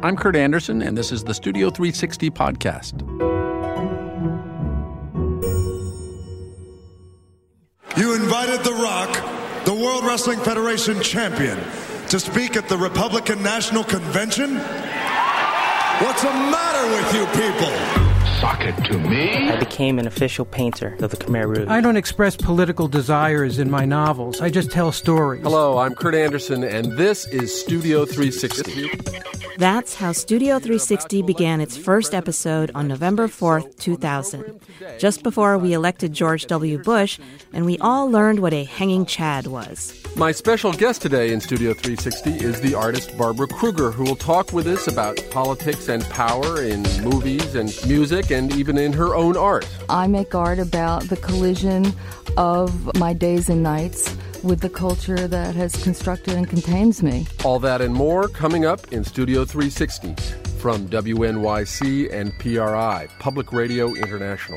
I'm Kurt Anderson, and this is the Studio 360 podcast. You invited The Rock, the World Wrestling Federation champion, to speak at the Republican National Convention? What's the matter with you people? Sock it to me. I became an official painter of the Khmer Rouge. I don't express political desires in my novels. I just tell stories. Hello, I'm Kurt Anderson, and this is Studio 360. That's how Studio 360 began its first episode on November 4th, 2000, just before we elected George W. Bush, and we all learned what a hanging Chad was. My special guest today in Studio 360 is the artist Barbara Kruger, who will talk with us about politics and power in movies and music and even in her own art. I make art about the collision of my days and nights with the culture that has constructed and contains me. All that and more coming up in Studio 360 from WNYC and PRI, Public Radio International.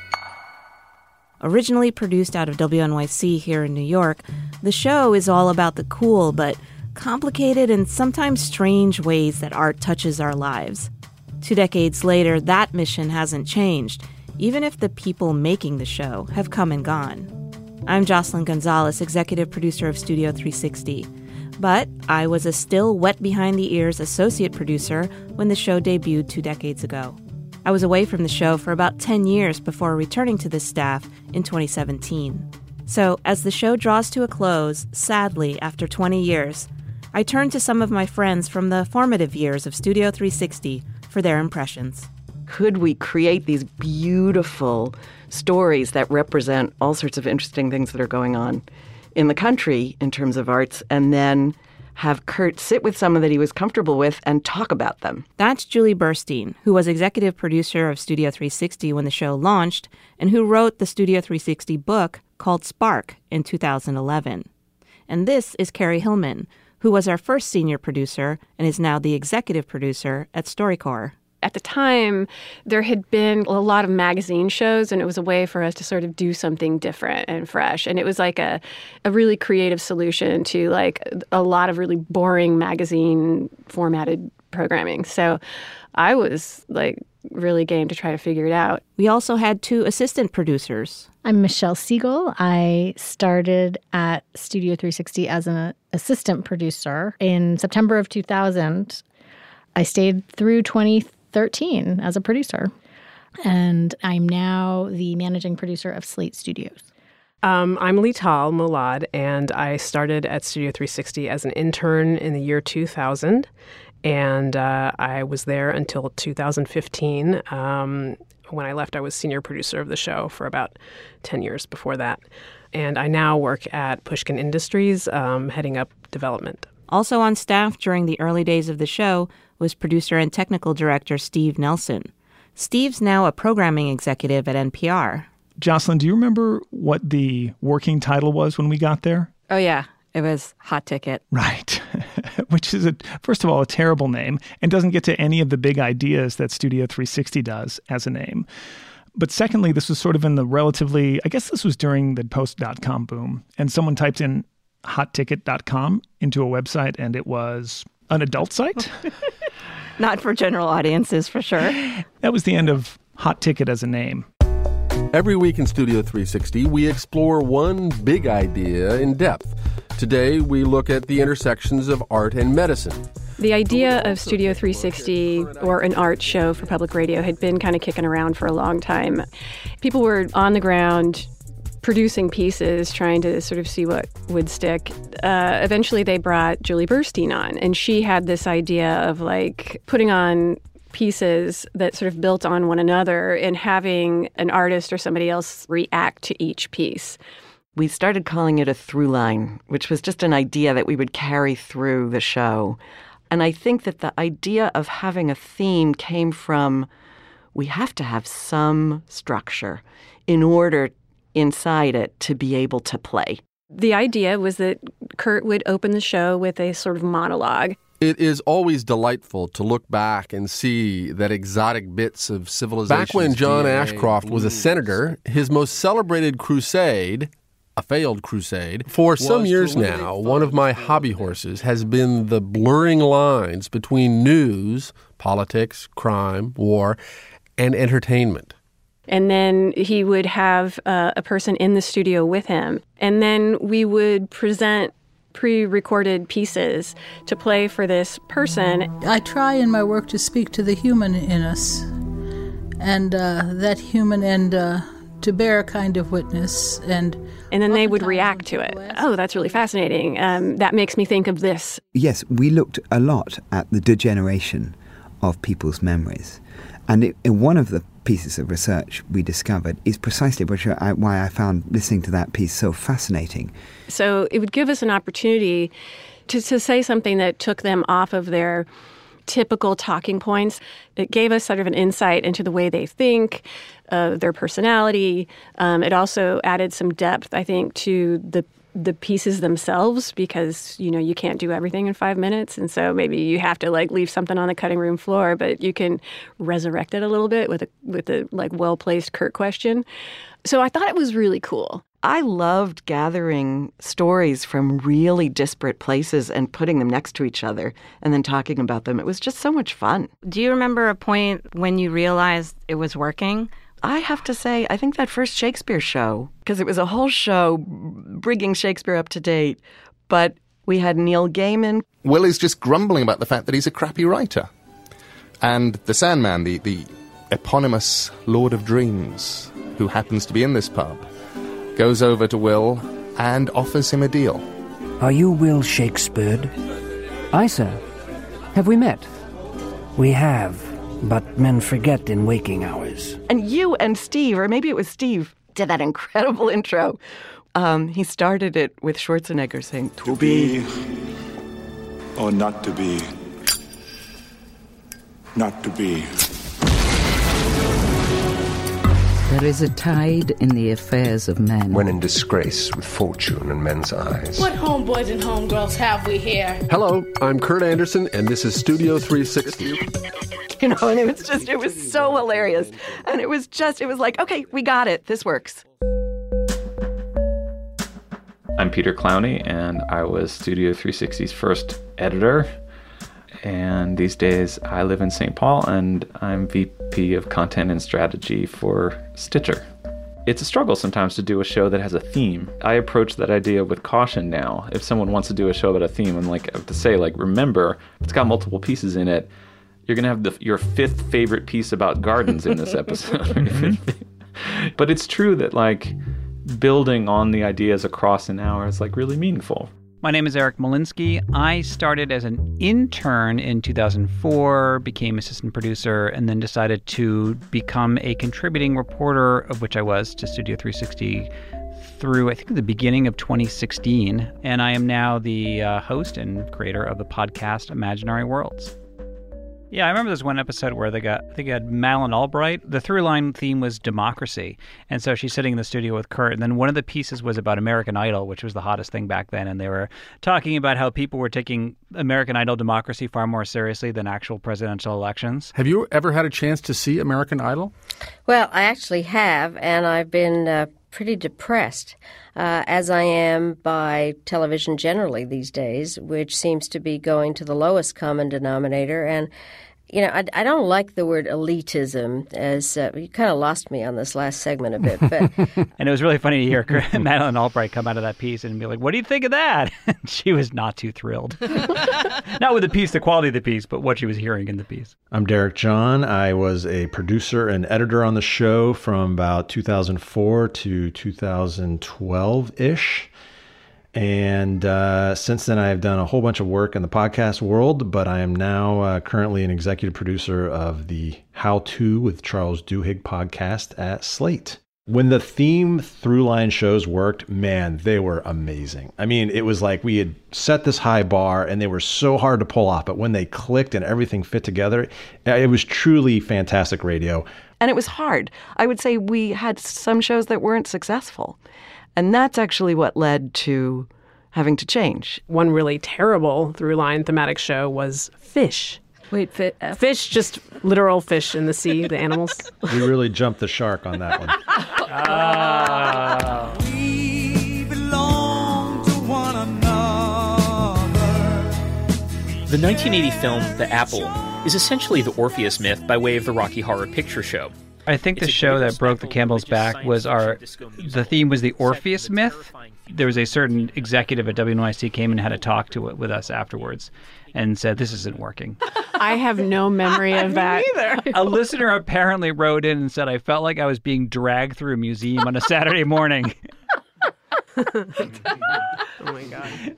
Originally produced out of WNYC here in New York, the show is all about the cool but complicated and sometimes strange ways that art touches our lives. 2 decades later, that mission hasn't changed, even if the people making the show have come and gone. I'm Jocelyn Gonzalez, executive producer of Studio 360. But I was a still wet-behind-the-ears associate producer when the show debuted 2 decades ago. I was away from the show for about 10 years before returning to this staff in 2017. So, as the show draws to a close, sadly, after 20 years, I turn to some of my friends from the formative years of Studio 360 for their impressions. Could we create these beautiful stories that represent all sorts of interesting things that are going on in the country in terms of arts, and then have Kurt sit with someone that he was comfortable with and talk about them? That's Julie Burstein, who was executive producer of Studio 360 when the show launched, and who wrote the Studio 360 book called Spark in 2011. And this is Carrie Hillman, who was our first senior producer and is now the executive producer at StoryCorps. At the time, there had been a lot of magazine shows, and it was a way for us to sort of do something different and fresh. And it was like a really creative solution to like a lot of really boring magazine formatted programming. So I was like really game to try to figure it out. We also had 2 assistant producers. I'm Michelle Siegel. I started at Studio 360 as an assistant producer in September of 2000. I stayed through 2013 as a producer, and I'm now the managing producer of Slate Studios. I'm Lital Molad, and I started at Studio 360 as an intern in the year 2000, and I was there until 2015. When I left, I was senior producer of the show for about 10 years before that. And I now work at Pushkin Industries, heading up development. Also on staff during the early days of the show was producer and technical director Steve Nelson. Steve's now a programming executive at NPR. Jocelyn, do you remember what the working title was when we got there? Oh, yeah. It was Hot Ticket. Right. Which is, first of all, a terrible name and doesn't get to any of the big ideas that Studio 360 does as a name. But secondly, this was sort of in the relatively, I guess this was during the post.com boom. And someone typed in hotticket.com into a website, and it was an adult site. Not for general audiences, for sure. That was the end of Hot Ticket as a name. Every week in Studio 360, we explore one big idea in depth. Today, we look at the intersections of art and medicine. The idea of Studio 360, or an art show for public radio, had been kind of kicking around for a long time. People were on the ground producing pieces, trying to sort of see what would stick. Eventually, they brought Julie Burstein on, and she had this idea of like putting on pieces that sort of built on one another and having an artist or somebody else react to each piece. We started calling it a through line, which was just an idea that we would carry through the show. And I think that the idea of having a theme came from, we have to have some structure in order inside it to be able to play. The idea was that Kurt would open the show with a sort of monologue. It is always delightful to look back and see that exotic bits of civilization. Back when John Ashcroft was a senator, his most celebrated crusade, a failed crusade. For some years now, one of my hobby horses has been the blurring lines between news, politics, crime, war, and entertainment. And then he would have a person in the studio with him. And then we would present pre-recorded pieces to play for this person. I try in my work to speak to the human in us, and that human, and to bear a kind of witness. And then they would react to it. Oh, that's really fascinating. That makes me think of this. Yes, we looked a lot at the degeneration of people's memories. And in one of the pieces of research we discovered is precisely why I found listening to that piece so fascinating. So it would give us an opportunity to say something that took them off of their typical talking points. It gave us sort of an insight into the way they think, their personality. It also added some depth, I think, to the pieces themselves, because, you can't do everything in 5 minutes. And so maybe you have to leave something on the cutting room floor, but you can resurrect it a little bit with a well-placed curt question. So I thought it was really cool. I loved gathering stories from really disparate places and putting them next to each other and then talking about them. It was just so much fun. Do you remember a point when you realized it was working? I have to say, I think that first Shakespeare show, because it was a whole show bringing Shakespeare up to date, but we had Neil Gaiman. Will is just grumbling about the fact that he's a crappy writer. And the Sandman, the eponymous Lord of Dreams, who happens to be in this pub, goes over to Will and offers him a deal. Are you Will Shakespeare? Aye, sir. Have we met? We have. But men forget in waking hours. And you and Steve, or maybe it was Steve, did that incredible intro. He started it with Schwarzenegger saying, "To be or not to be. Not to be." There is a tide in the affairs of men. When in disgrace with fortune in men's eyes. What homeboys and homegirls have we here? Hello, I'm Kurt Anderson, and this is Studio 360. And it was so hilarious. And it was like, okay, we got it. This works. I'm Peter Clowney, and I was Studio 360's first editor. And these days I live in St. Paul, and I'm VP of Content and Strategy for Stitcher. It's a struggle sometimes to do a show that has a theme. I approach that idea with caution now. If someone wants to do a show about a theme, I'm like, I have to say, remember, if it's got multiple pieces in it, you're going to have your fifth favorite piece about gardens in this episode. But it's true that, building on the ideas across an hour is, really meaningful. My name is Eric Molinsky. I started as an intern in 2004, became assistant producer, and then decided to become a contributing reporter, of which I was, to Studio 360 through, I think, the beginning of 2016. And I am now the host and creator of the podcast Imaginary Worlds. Yeah, I remember there's one episode where they had Madeleine Albright. The through-line theme was democracy. And so she's sitting in the studio with Kurt. And then one of the pieces was about American Idol, which was the hottest thing back then. And they were talking about how people were taking American Idol democracy far more seriously than actual presidential elections. Have you ever had a chance to see American Idol? Well, I actually have, and I've been pretty depressed, as I am by television generally these days, which seems to be going to the lowest common denominator. And, I don't like the word elitism, as you kind of lost me on this last segment a bit. But And it was really funny to hear Madeleine Albright come out of that piece and be like, what do you think of that? And she was not too thrilled. Not with the piece, the quality of the piece, but what she was hearing in the piece. I'm Derek John. I was a producer and editor on the show from about 2004 to 2012-ish. And since then, I have done a whole bunch of work in the podcast world, but I am now currently an executive producer of the How To with Charles Duhigg podcast at Slate. When the theme through-line shows worked, man, they were amazing. I mean, it was like we had set this high bar, and they were so hard to pull off. But when they clicked and everything fit together, it was truly fantastic radio. And it was hard. I would say we had some shows that weren't successful. And that's actually what led to having to change. One really terrible through-line thematic show was Fish. Wait, fish, just literal fish in the sea, the animals. We really jumped the shark on that one. We The 1980 film The Apple is essentially the Orpheus myth by way of the Rocky Horror Picture Show. I think the show that broke the camel's back was the theme was the Orpheus myth. There was a certain executive at WNYC came and had a talk with us afterwards and said, this isn't working. I have no memory of that. Either. A listener apparently wrote in and said, I felt like I was being dragged through a museum on a Saturday morning. Oh my God.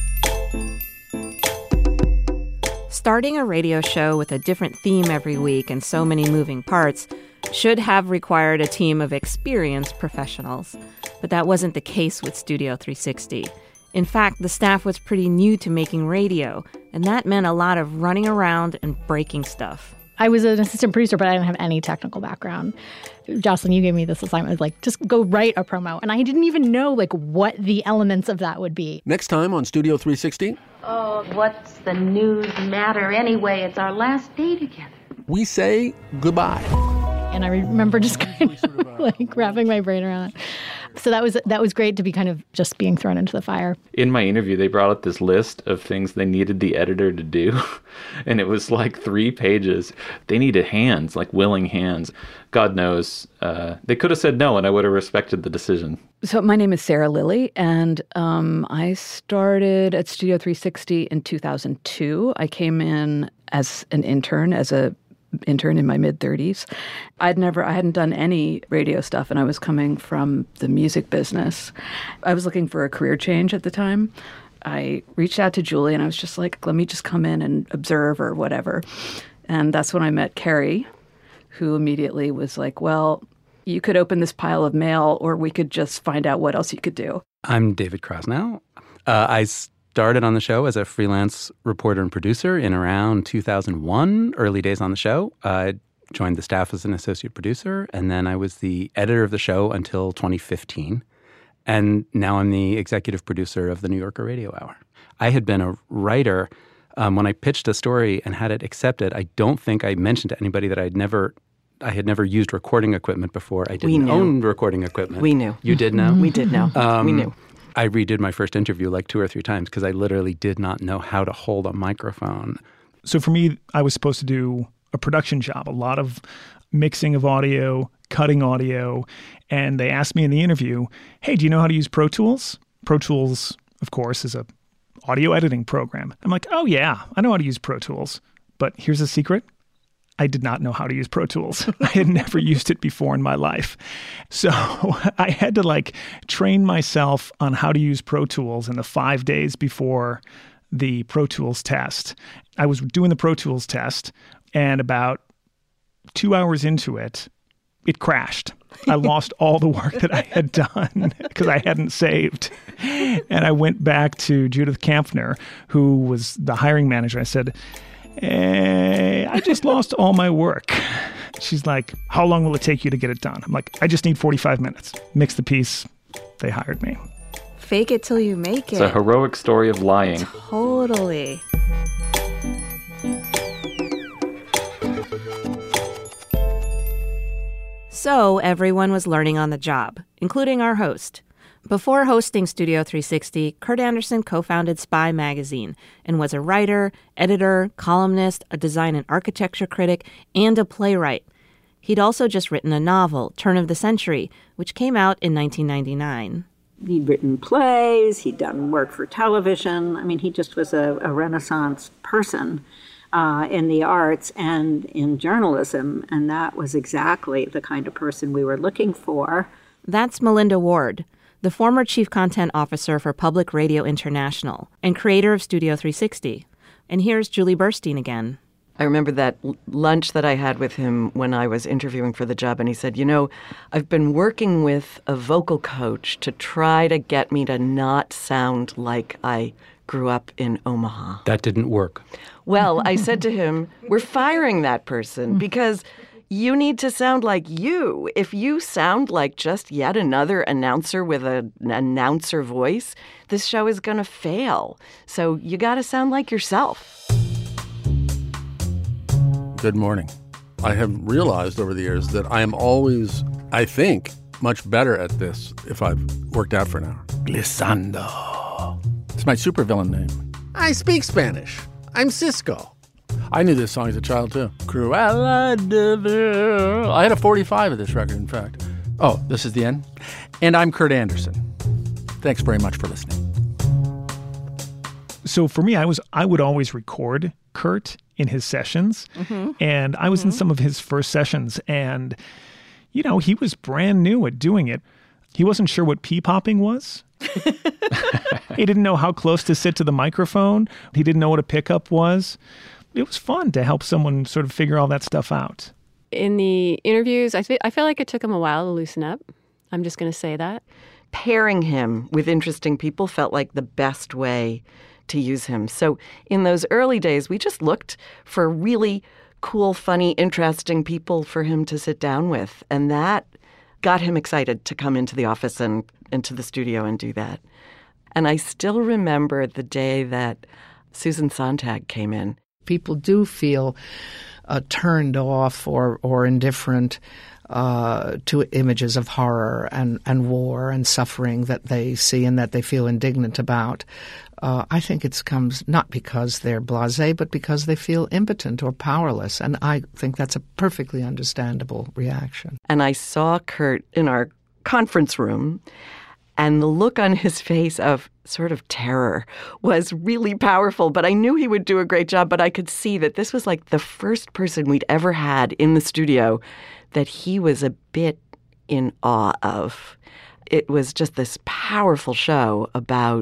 Starting a radio show with a different theme every week and so many moving parts should have required a team of experienced professionals. But that wasn't the case with Studio 360. In fact, the staff was pretty new to making radio, and that meant a lot of running around and breaking stuff. I was an assistant producer, but I didn't have any technical background. Jocelyn, you gave me this assignment. It was like, just go write a promo. And I didn't even know what the elements of that would be. Next time on Studio 360. Oh, what's the news matter anyway? It's our last day together. We say goodbye. And I remember just kind of like wrapping my brain around it. So that was great to be kind of just being thrown into the fire. In my interview, they brought up this list of things they needed the editor to do. And it was like 3 pages. They needed hands, like willing hands. God knows. They could have said no, and I would have respected the decision. So my name is Sarah Lilly, and I started at Studio 360 in 2002. I came in as an intern, in my mid-30s. I hadn't done any radio stuff, and I was coming from the music business. I was looking for a career change at the time. I reached out to Julie, and I was just like, let me just come in and observe or whatever. And that's when I met Carrie, who immediately was like, well, you could open this pile of mail, or we could just find out what else you could do. I'm David Krasnow. I started on the show as a freelance reporter and producer in around 2001, early days on the show. I joined the staff as an associate producer, and then I was the editor of the show until 2015. And now I'm the executive producer of the New Yorker Radio Hour. I had been a writer when I pitched a story and had it accepted. I don't think I mentioned to anybody that I had never used recording equipment before. I didn't own recording equipment. We knew. You did know? We did know. We knew. I redid my first interview like 2 or 3 times because I literally did not know how to hold a microphone. So for me, I was supposed to do a production job, a lot of mixing of audio, cutting audio, and they asked me in the interview, hey, do you know how to use Pro Tools? Pro Tools, of course, is a audio editing program. I'm like, oh yeah, I know how to use Pro Tools. But here's a secret. I did not know how to use Pro Tools. I had never used it before in my life. So I had to train myself on how to use Pro Tools in the 5 days before the Pro Tools test. I was doing the Pro Tools test, and about 2 hours into it, it crashed. I lost all the work that I had done because I hadn't saved. And I went back to Judith Kampfner, who was the hiring manager. I said, I just lost all my work. She's like, how long will it take you to get it done? I'm like, I just need 45 minutes. Mix the piece. They hired me. Fake it till you make it. It's a heroic story of lying. Totally. So everyone was learning on the job, including our host. Before hosting Studio 360, Kurt Anderson co-founded Spy Magazine and was a writer, editor, columnist, a design and architecture critic, and a playwright. He'd also just written a novel, Turn of the Century, which came out in 1999. He'd written plays, he'd done work for television. I mean, he just was a Renaissance person in the arts and in journalism, and that was exactly the kind of person we were looking for. That's Melinda Ward, the former chief content officer for Public Radio International and creator of Studio 360. And here's Julie Burstein again. I remember that lunch that I had with him when I was interviewing for the job, and he said, I've been working with a vocal coach to try to get me to not sound like I grew up in Omaha. That didn't work. Well, I said to him, we're firing that person because you need to sound like you. If you sound like just yet another announcer with an announcer voice, this show is going to fail. So you got to sound like yourself. Good morning. I have realized over the years that I am always, I think, much better at this if I've worked out for an hour. Glissando. It's my supervillain name. I speak Spanish. I'm Cisco. I knew this song as a child, too. Cruella de Vil. I had a 45 of this record, in fact. Oh, this is the end? And I'm Kurt Anderson. Thanks very much for listening. So for me, I would always record Kurt in his sessions. Mm-hmm. And I was in some of his first sessions. And, you know, he was brand new at doing it. He wasn't sure what pee-popping was. He didn't know how close to sit to the microphone. He didn't know what a pickup was. It was fun to help someone sort of figure all that stuff out. In the interviews, I feel like it took him a while to loosen up. I'm just going to say that. Pairing him with interesting people felt like the best way to use him. So in those early days, we just looked for really cool, funny, interesting people for him to sit down with. And that got him excited to come into the office and into the studio and do that. And I still remember the day that Susan Sontag came in. People do feel turned off or indifferent to images of horror and war and suffering that they see and that they feel indignant about. I think it comes not because they're blasé, but because they feel impotent or powerless. And I think that's a perfectly understandable reaction. And I saw Kurt in our conference room, and the look on his face of sort of terror was really powerful. But I knew he would do a great job, but I could see that this was like the first person we'd ever had in the studio that he was a bit in awe of. It was just this powerful show about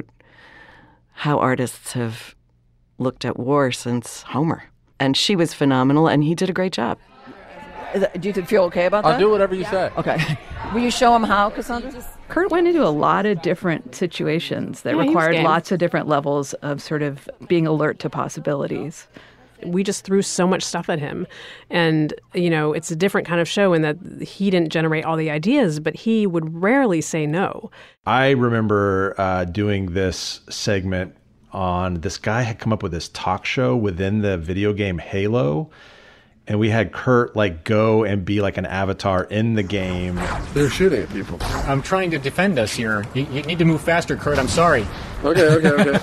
how artists have looked at war since Homer. And she was phenomenal, and he did a great job. Do you feel okay about that? I'll do whatever you say. Okay. Will you show him how, Cassandra? Kurt went into a lot of different situations that required lots of different levels of sort of being alert to possibilities. We just threw so much stuff at him. And, you know, it's a different kind of show in that he didn't generate all the ideas, but he would rarely say no. I remember doing this segment on, this guy had come up with this talk show within the video game Halo. And we had Kurt go and be like an avatar in the game. They're shooting at people. I'm trying to defend us here. You need to move faster, Kurt. I'm sorry. Okay.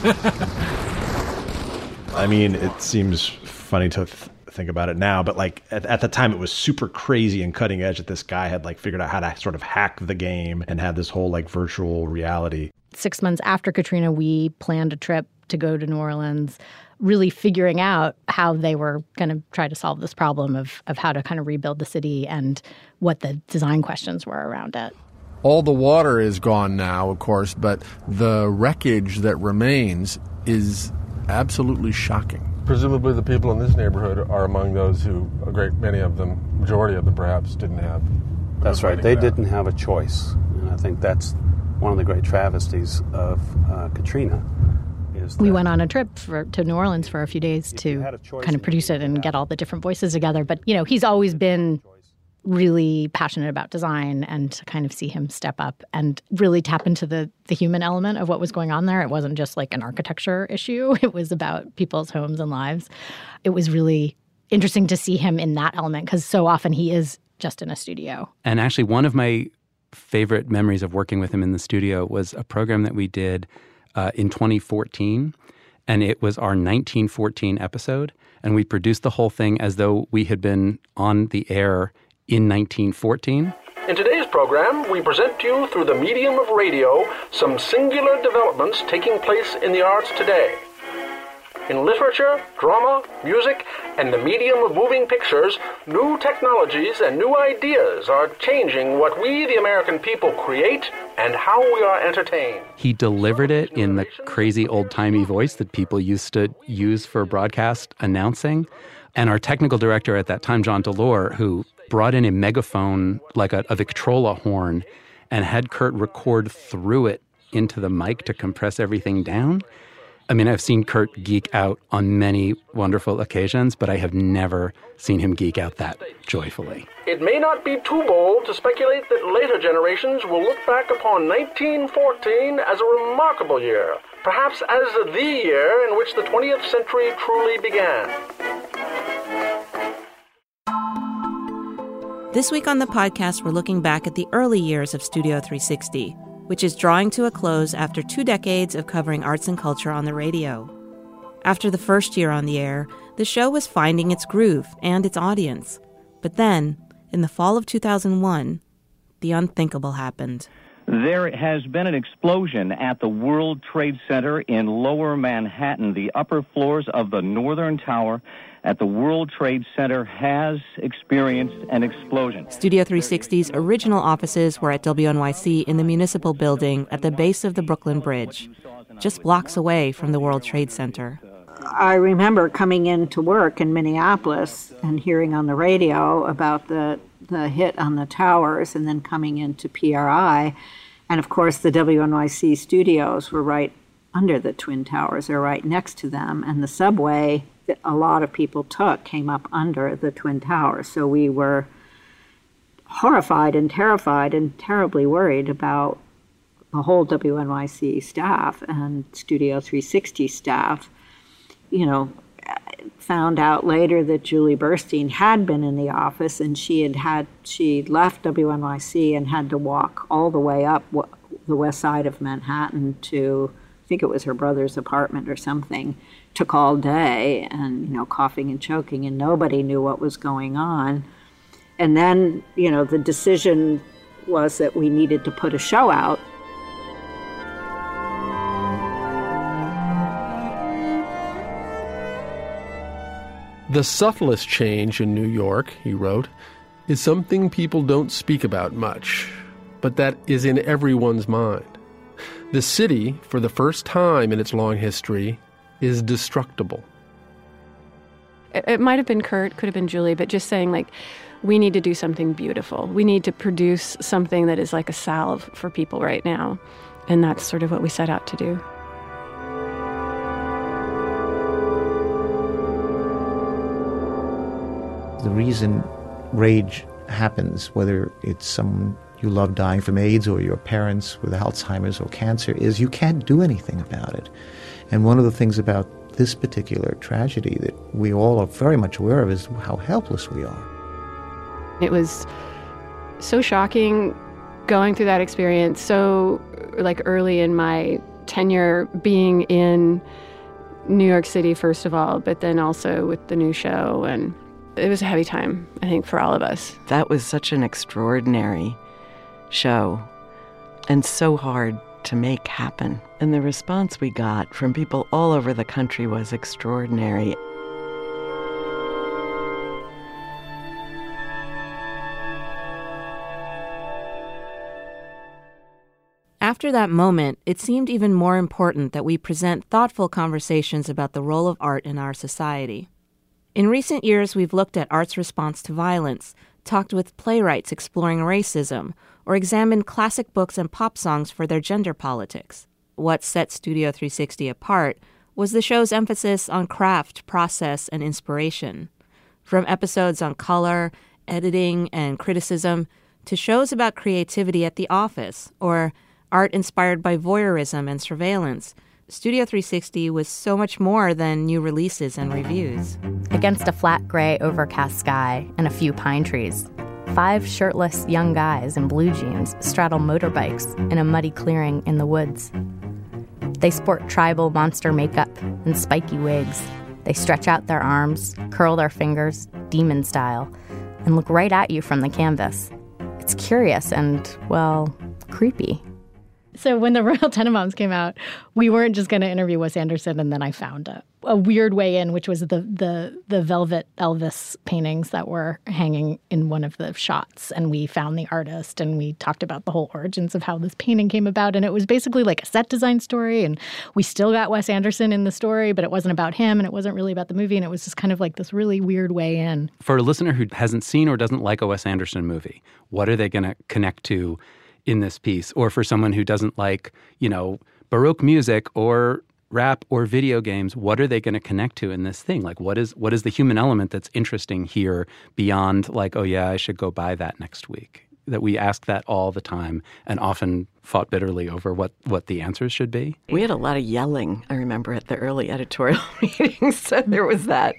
I mean, it seems funny to think about it now, but at the time it was super crazy and cutting edge that this guy had figured out how to sort of hack the game and have this whole virtual reality. 6 months after Katrina, we planned a trip to go to New Orleans, really figuring out how they were going to try to solve this problem of how to kind of rebuild the city and what the design questions were around it. All the water is gone now, of course, but the wreckage that remains is absolutely shocking. Presumably the people in this neighborhood are among those who, a great many of them, majority of them perhaps, didn't have. That's right. They didn't have a choice. And I think that's one of the great travesties of Katrina. We went on a trip to New Orleans for a few days to kind of produce it and get all the different voices together. But, you know, he's always been really passionate about design, and to kind of see him step up and really tap into the human element of what was going on there. It wasn't just like an architecture issue. It was about people's homes and lives. It was really interesting to see him in that element because so often he is just in a studio. And actually, one of my favorite memories of working with him in the studio was a program that we did in 2014, and it was our 1914 episode, and we produced the whole thing as though we had been on the air in 1914. In today's program, we present to you through the medium of radio some singular developments taking place in the arts today. In literature, drama, music, and the medium of moving pictures, new technologies and new ideas are changing what we, the American people, create and how we are entertained. He delivered it in the crazy old-timey voice that people used to use for broadcast announcing. And our technical director at that time, John Delore, who brought in a megaphone like a Victrola horn and had Kurt record through it into the mic to compress everything down. I mean, I've seen Kurt geek out on many wonderful occasions, but I have never seen him geek out that joyfully. It may not be too bold to speculate that later generations will look back upon 1914 as a remarkable year, perhaps as the year in which the 20th century truly began. This week on the podcast, we're looking back at the early years of Studio 360, which is drawing to a close after 2 decades of covering arts and culture on the radio. After the first year on the air, the show was finding its groove and its audience. But then, in the fall of 2001, the unthinkable happened. There has been an explosion at the World Trade Center in Lower Manhattan. The upper floors of the Northern Tower at the World Trade Center has experienced an explosion. Studio 360's original offices were at WNYC in the Municipal Building at the base of the Brooklyn Bridge, just blocks away from the World Trade Center. I remember coming into work in Minneapolis and hearing on the radio about the hit on the towers, and then coming into PRI. And of course, the WNYC studios were right under the Twin Towers, or right next to them. And the subway that a lot of people took came up under the Twin Towers. So we were horrified and terrified and terribly worried about the whole WNYC staff and Studio 360 staff. You know, found out later that Julie Burstein had been in the office, and she left WNYC and had to walk all the way up the west side of Manhattan to, I think it was her brother's apartment or something. Took all day, and, you know, coughing and choking, and nobody knew what was going on. And then, you know, the decision was that we needed to put a show out. The subtlest change in New York, he wrote, is something people don't speak about much, but that is in everyone's mind. The city, for the first time in its long history, is destructible. It might have been Kurt, could have been Julie, but just saying, like, we need to do something beautiful. We need to produce something that is like a salve for people right now. And that's sort of what we set out to do. The reason rage happens, whether it's someone you love dying from AIDS or your parents with Alzheimer's or cancer, is you can't do anything about it. And one of the things about this particular tragedy that we all are very much aware of is how helpless we are. It was so shocking going through that experience, so like early in my tenure being in New York City, first of all, but then also with the new show, and it was a heavy time, I think, for all of us. That was such an extraordinary show and so hard to make happen. And the response we got from people all over the country was extraordinary. After that moment, it seemed even more important that we present thoughtful conversations about the role of art in our society. In recent years, we've looked at art's response to violence, talked with playwrights exploring racism, or examined classic books and pop songs for their gender politics. What set Studio 360 apart was the show's emphasis on craft, process, and inspiration. From episodes on color, editing, and criticism, to shows about creativity at the office, or art inspired by voyeurism and surveillance, Studio 360 was so much more than new releases and reviews. Against a flat gray overcast sky and a few pine trees, 5 shirtless young guys in blue jeans straddle motorbikes in a muddy clearing in the woods. They sport tribal monster makeup and spiky wigs. They stretch out their arms, curl their fingers, demon style, and look right at you from the canvas. It's curious and, well, creepy. So when the Royal Tenenbaums came out, we weren't just going to interview Wes Anderson, and then I found a weird way in, which was the velvet Elvis paintings that were hanging in one of the shots. And we found the artist, and we talked about the whole origins of how this painting came about. And it was basically like a set design story, and we still got Wes Anderson in the story, but it wasn't about him, and it wasn't really about the movie, and it was just kind of like this really weird way in. For a listener who hasn't seen or doesn't like a Wes Anderson movie, what are they going to connect to in this piece? Or for someone who doesn't like, you know, Baroque music or rap or video games, what are they going to connect to in this thing? Like, what is the human element that's interesting here beyond like, oh yeah, I should go buy that next week? That we ask that all the time and often fought bitterly over what the answers should be. We had a lot of yelling, I remember, at the early editorial meetings, so there was that.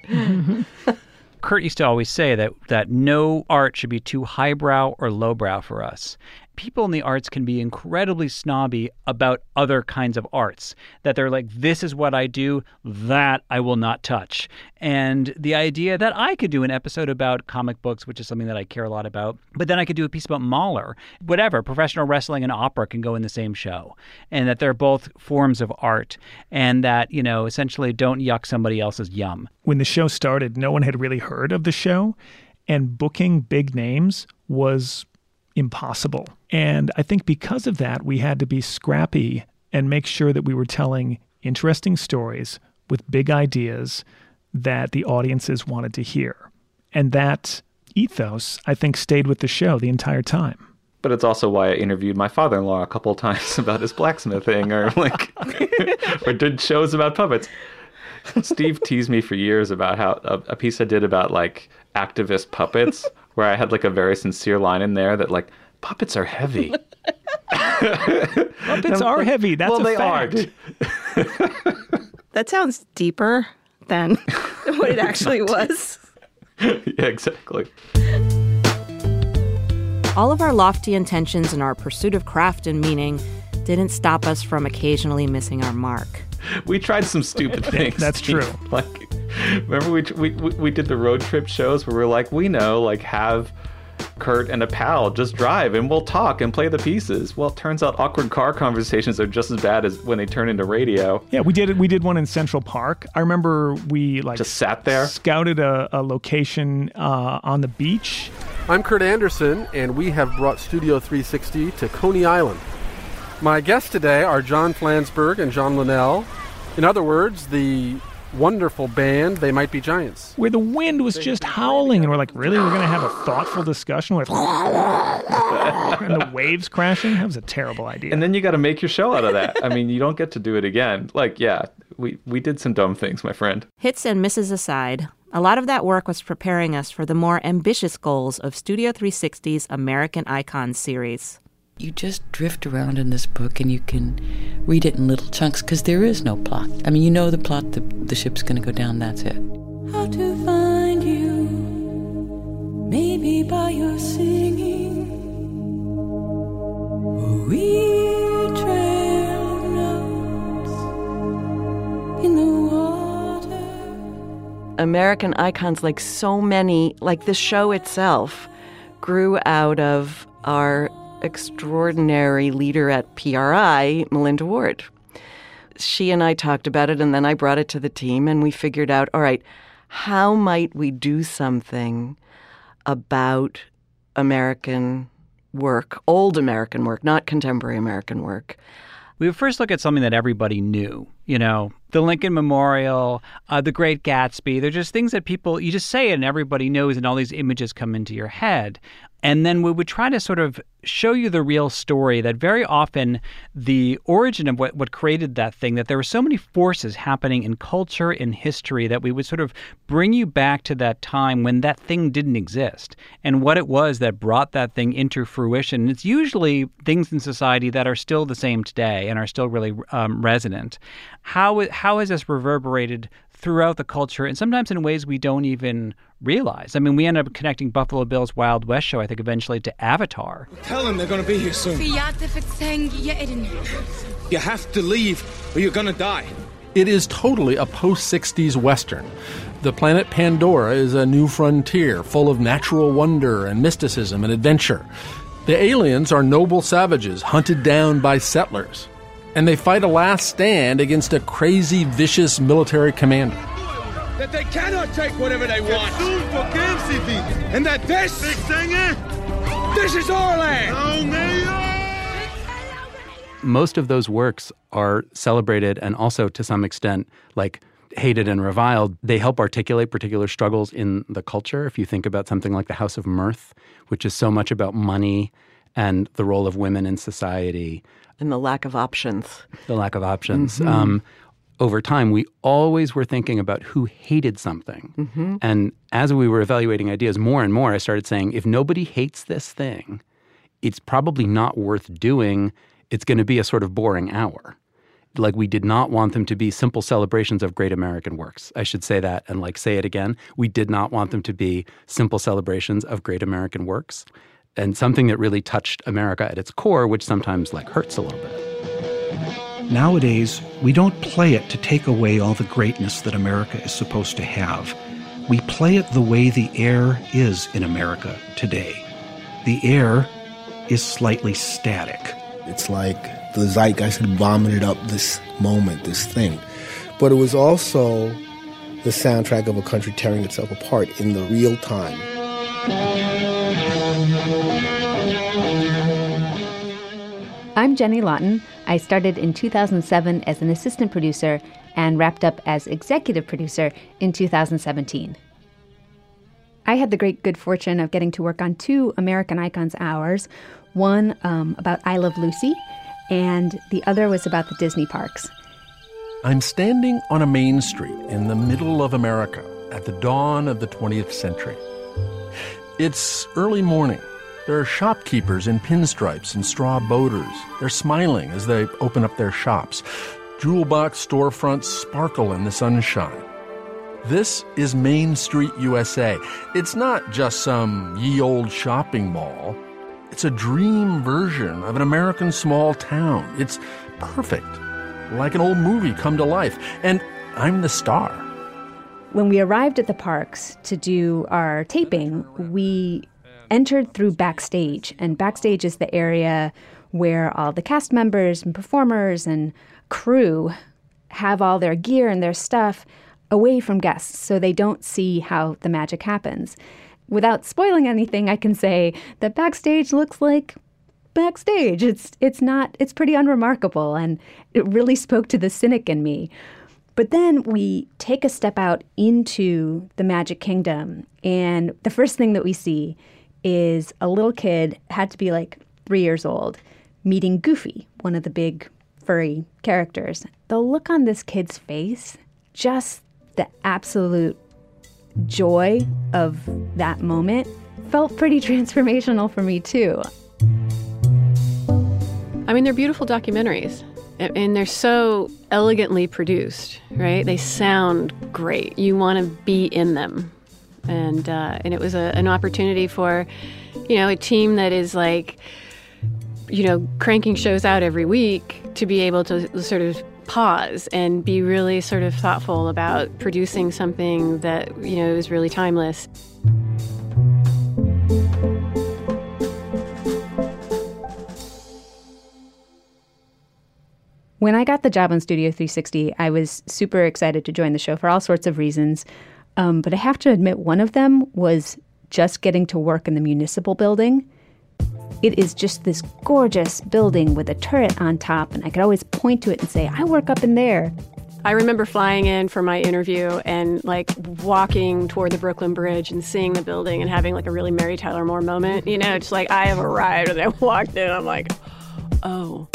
Kurt used to always say that no art should be too highbrow or lowbrow for us. people in the arts can be incredibly snobby about other kinds of arts, that they're like, this is what I do, that I will not touch. And the idea that I could do an episode about comic books, which is something that I care a lot about, but then I could do a piece about Mahler, whatever, professional wrestling and opera can go in the same show, and that they're both forms of art, and that, you know, essentially don't yuck somebody else's yum. When the show started, no one had really heard of the show, and booking big names was impossible. And I think because of that, we had to be scrappy and make sure that we were telling interesting stories with big ideas that the audiences wanted to hear. And that ethos, I think, stayed with the show the entire time. But it's also why I interviewed my father-in-law a couple of times about his blacksmithing or or did shows about puppets. Steve teased me for years about how a piece I did about activist puppets, where I had a very sincere line in there that puppets are heavy. Puppets are heavy. That's a fact. That sounds deeper than what it actually was. Yeah, exactly. All of our lofty intentions and our pursuit of craft and meaning didn't stop us from occasionally missing our mark. We tried some stupid things. That's true. Remember we did the road trip shows where we're we know, have Kurt and a pal just drive and we'll talk and play the pieces. Well, it turns out awkward car conversations are just as bad as when they turn into radio. Yeah, we did one in Central Park. I remember we just sat there, scouted a location on the beach. I'm Kurt Anderson, and we have brought Studio 360 to Coney Island. My guests today are John Flansburgh and John Linnell. In other words, the wonderful band They Might Be Giants. Where the wind was just howling, and we're like, really? We're going to have a thoughtful discussion with and the waves crashing? That was a terrible idea. And then you got to make your show out of that. I mean, you don't get to do it again. We did some dumb things, my friend. Hits and misses aside, a lot of that work was preparing us for the more ambitious goals of Studio 360's American Icons series. You just drift around in this book and you can read it in little chunks because there is no plot. I mean, you know the plot, the ship's going to go down, that's it. How to find you, maybe by your singing, or read trail notes in the water. American Icons, so many, the show itself, grew out of our extraordinary leader at PRI, Melinda Ward. She and I talked about it, and then I brought it to the team, and we figured out, all right, how might we do something about American work, old American work, not contemporary American work? We would first look at something that everybody knew, the Lincoln Memorial, the Great Gatsby. They're just things that you just say it and everybody knows, and all these images come into your head. And then we would try to sort of show you the real story, that very often the origin of what created that thing, that there were so many forces happening in culture, in history, that we would sort of bring you back to that time when that thing didn't exist and what it was that brought that thing into fruition. And it's usually things in society that are still the same today and are still really resonant. How has this reverberated throughout the culture, and sometimes in ways we don't even realize? I mean, we end up connecting Buffalo Bill's Wild West show, I think, eventually to Avatar. Tell them they're going to be here soon. You have to leave or you're going to die. It is totally a post-60s Western. The planet Pandora is a new frontier full of natural wonder and mysticism and adventure. The aliens are noble savages hunted down by settlers. And they fight a last stand against a crazy, vicious military commander. That they cannot take whatever they want. And that this is our land. Most of those works are celebrated and also, to some extent, hated and reviled. They help articulate particular struggles in the culture. If you think about something like The House of Mirth, which is so much about money and the role of women in society. And the lack of options. Mm-hmm. Over time, we always were thinking about who hated something. Mm-hmm. And as we were evaluating ideas more and more, I started saying, if nobody hates this thing, it's probably not worth doing. It's going to be a sort of boring hour. We did not want them to be simple celebrations of great American works. I should say that and say it again. We did not want them to be simple celebrations of great American works. and something that really touched America at its core, which sometimes hurts a little bit. Nowadays, we don't play it to take away all the greatness that America is supposed to have. We play it the way the air is in America today. The air is slightly static. It's like the zeitgeist had vomited up this moment, this thing. But it was also the soundtrack of a country tearing itself apart in the real time. I'm Jenny Lawton. I started in 2007 as an assistant producer and wrapped up as executive producer in 2017. I had the great good fortune of getting to work on 2 American Icons hours, one about I Love Lucy, and the other was about the Disney parks. I'm standing on a main street in the middle of America at the dawn of the 20th century. It's early morning. There are shopkeepers in pinstripes and straw boaters. They're smiling as they open up their shops. Jewel box storefronts sparkle in the sunshine. This is Main Street, USA. It's not just some ye old shopping mall. It's a dream version of an American small town. It's perfect, like an old movie come to life. And I'm the star. When we arrived at the parks to do our taping, we entered through backstage. And backstage is the area where all the cast members and performers and crew have all their gear and their stuff away from guests so they don't see how the magic happens. Without spoiling anything, I can say that backstage looks like backstage. It's pretty unremarkable, and it really spoke to the cynic in me. But then we take a step out into the Magic Kingdom, and the first thing that we see is a little kid, had to be 3 years old, meeting Goofy, one of the big furry characters. The look on this kid's face, just the absolute joy of that moment, felt pretty transformational for me too. I mean, they're beautiful documentaries, and they're so elegantly produced, right? They sound great. You want to be in them. And it was an opportunity for, a team that is cranking shows out every week to be able to sort of pause and be really sort of thoughtful about producing something that, is really timeless. When I got the job on Studio 360, I was super excited to join the show for all sorts of reasons. But I have to admit, one of them was just getting to work in the municipal building. It is just this gorgeous building with a turret on top, and I could always point to it and say, I work up in there. I remember flying in for my interview and walking toward the Brooklyn Bridge and seeing the building and having a really Mary Tyler Moore moment. It's I have arrived, and I walked in, I'm like, oh.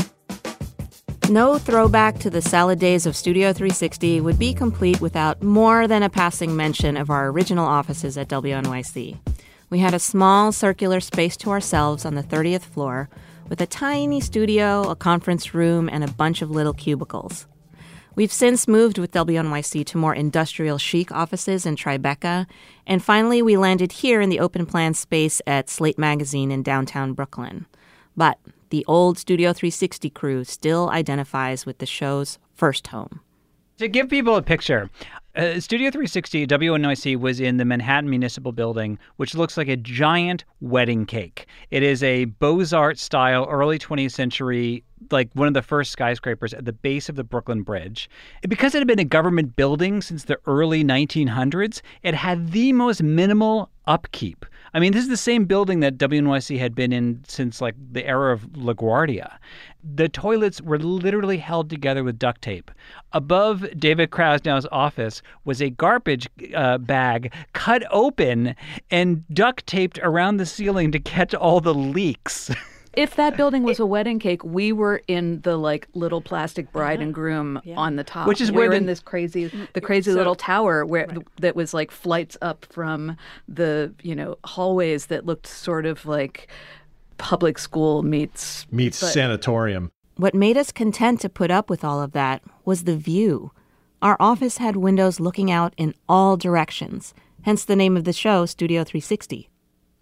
No throwback to the salad days of Studio 360 would be complete without more than a passing mention of our original offices at WNYC. We had a small circular space to ourselves on the 30th floor with a tiny studio, a conference room, and a bunch of little cubicles. We've since moved with WNYC to more industrial chic offices in Tribeca, and finally we landed here in the open plan space at Slate Magazine in downtown Brooklyn. But the old Studio 360 crew still identifies with the show's first home. To give people a picture, Studio 360, WNYC, was in the Manhattan Municipal Building, which looks like a giant wedding cake. It is a Beaux-Arts style, early 20th century, one of the first skyscrapers at the base of the Brooklyn Bridge. Because it had been a government building since the early 1900s, it had the most minimal upkeep. I mean, this is the same building that WNYC had been in since the era of LaGuardia. The toilets were literally held together with duct tape. Above David Krasnow's office was a garbage bag cut open and duct taped around the ceiling to catch all the leaks. If that building was a wedding cake, we were in the little plastic bride and groom on the top, which is where in this crazy little tower where that was flights up from the hallways that looked sort of like public school meets sanatorium. What made us content to put up with all of that was the view. Our office had windows looking out in all directions, hence the name of the show, Studio 360.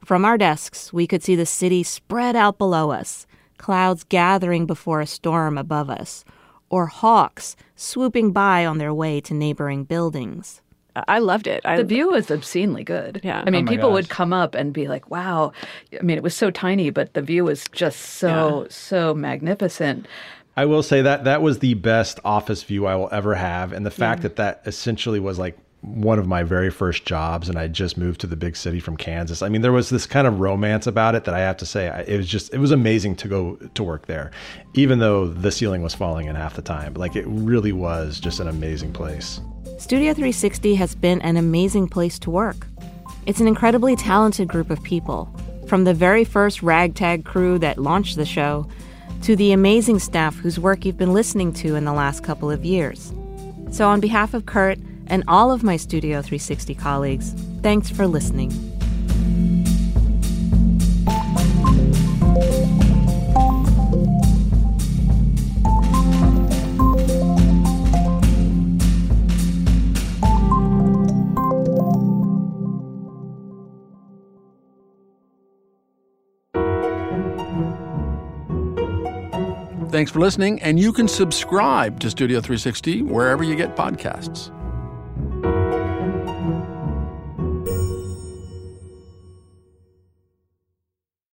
From our desks, we could see the city spread out below us, clouds gathering before a storm above us, or hawks swooping by on their way to neighboring buildings. I loved it. The view was obscenely good. Yeah. I mean, Oh my people gosh. would come up and be like, wow. I mean, it was so tiny, but the view was just so magnificent. I will say that was the best office view I will ever have. And the fact that essentially was like one of my very first jobs, and I just moved to the big city from Kansas. I mean, there was this kind of romance about it that I have to say, it was amazing to go to work there, even though the ceiling was falling in half the time. Like, it really was just an amazing place. Studio 360 has been an amazing place to work. It's an incredibly talented group of people, from the very first ragtag crew that launched the show to the amazing staff whose work you've been listening to in the last couple of years. So on behalf of Kurt and all of my Studio 360 colleagues, thanks for listening. Thanks for listening, and you can subscribe to Studio 360 wherever you get podcasts.